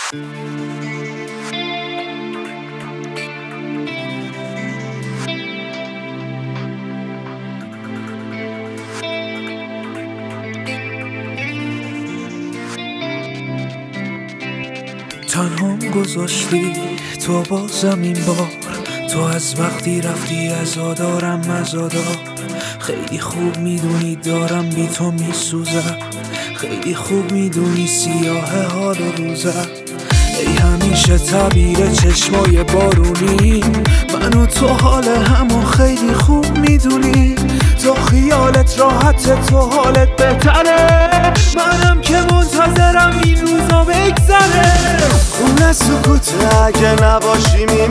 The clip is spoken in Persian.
تنهام گذاشتی تو بازم این بار، تو از وقتی رفتی عزادارم عزادار. خیلی خوب میدونی دارم بی تو میسوزم، خیلی خوب میدونی سیاه حال و روزم. ای همیشه تعبیر چشمای بارونی، من و تو حال همو خیلی خوب میدونی. تو خیالت راحت، تو حالت بهتره، منم که منتظرم این روزا بگذره. خونه سکوته اگه نباشی